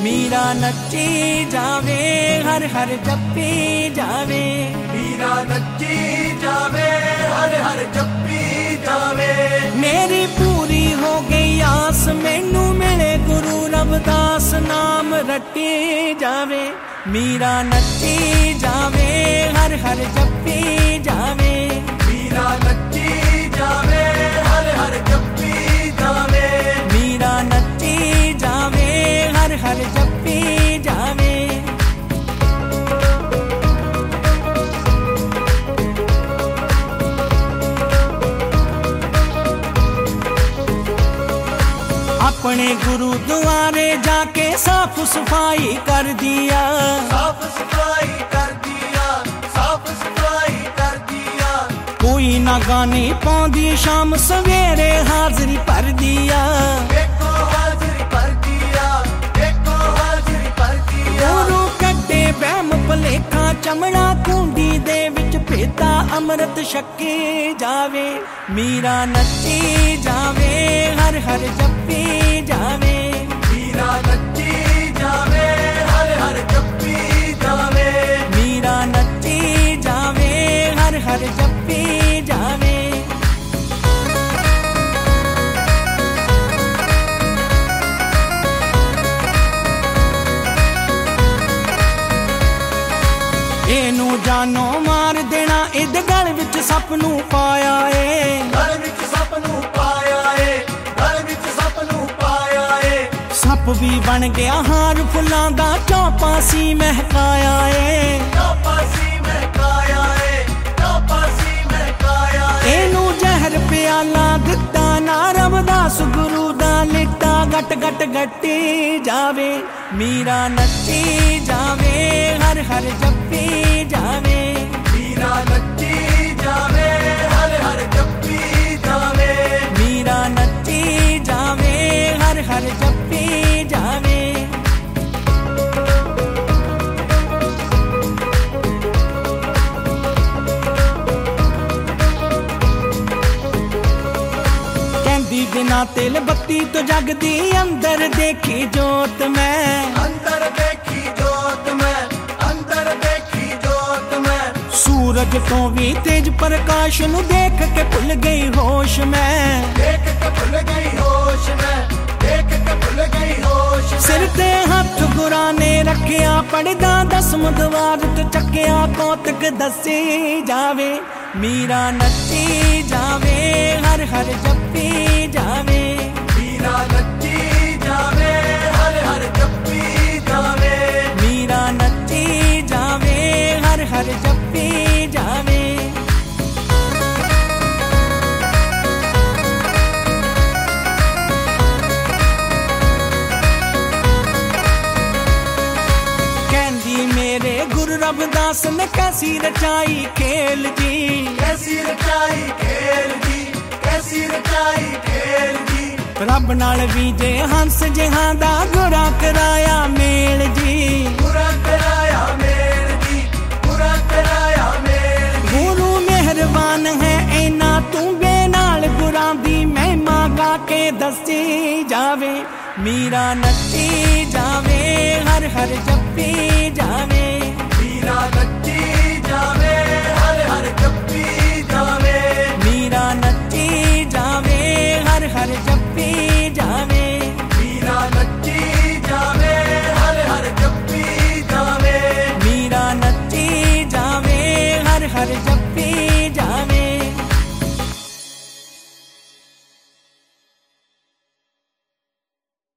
मीरा नच्ची जावे हर हर जप्पी जावे मीरा नच्ची जावे हर हर जप्पी जावे मेरी पूरी हो गई आस मैनू मिले गुरु रविदास नाम रटी जावे मीरा नच्ची जावे हर हर जप्पी जावे मीरा नच्ची जावे हर हर जप्पी जावे मीरा नच्ची जावे हर हर जप्पी जावे अपने गुरु द्वारे जाके साफ सफाई कर दिया साफ सफाई कर दिया साफ सफाई कर दिया कोई ना गाने पाँदी शाम सवेरे हाजिरी भर दिया देखो हाजिरी भर दिया देखो हाजिरी भर दिया गुरु कट्टे बैम भलेखा चमड़ा कुंडी दे विच भेदा अमृत छके जावे मीरा नच्ची जावे हर हर जप्पी जावे मीरा नच्ची जावे हर हर जप्पी जावे मीरा नच्ची जावे हर हर जप्पी जावे एनू जानो मार देना इद गल विच सप नू पाया ए गल विच सप नू पाया ए गल विच सप नू पाया ए सप भी बन गया हार फुल्लां दा चौपासी महकाया ए चौपासी महकाया ए चौपासी महकाया ए एनू जहर प्याला दिता ना रविदास गुरु दा लिटा गट गट गट्टी जावे मीरा नच्ची जावे हर हर जप्पी जावे मीरा नच्ची जावे हर हर जप्पी जावे मीरा नच्ची जावे हर हर जप्पी जावे कहंदी बिना तेल बत्ती तो जगदी अंदर देखी जोत मैं अंदर देखी जोत में अंदर देखी जोत में सूरज तो भी तेज प्रकाश नु देख के भुल गई होश मैं देख के भुल गई होश में देख के भुल गई होश में सिर ते हथ गुरा ने रखिया पढ़दा दसम दवार तो चक्किया कौतक दसी जावे मीरा नच्ची जावे हर हर जप्पी जावे मीरा नच्ची जावे हर हर जप्पी जावे मीरा नच्ची जावे हर हर जप्पी जावे कहंदी मेरे गुरु रविदास ने कैसी रचाई खेल जी कैसी रचाई खेल दी कैसी रचाई खेल दी रब नाल भी जे हंस जहां दा गुरा कराया मेल जी पूरा कराया मेल दी पूरा कराया मेल दी गुरु मेहरबान है ऐना तू बे नाल गुरां दी महिमा गा के दसी जावे मीरा नच्ची जावे हर हर जप्पी जावे मीरा नच्ची जावे हर हर जप्पी जावे मीरा नच्ची जावे हर हर जप्पी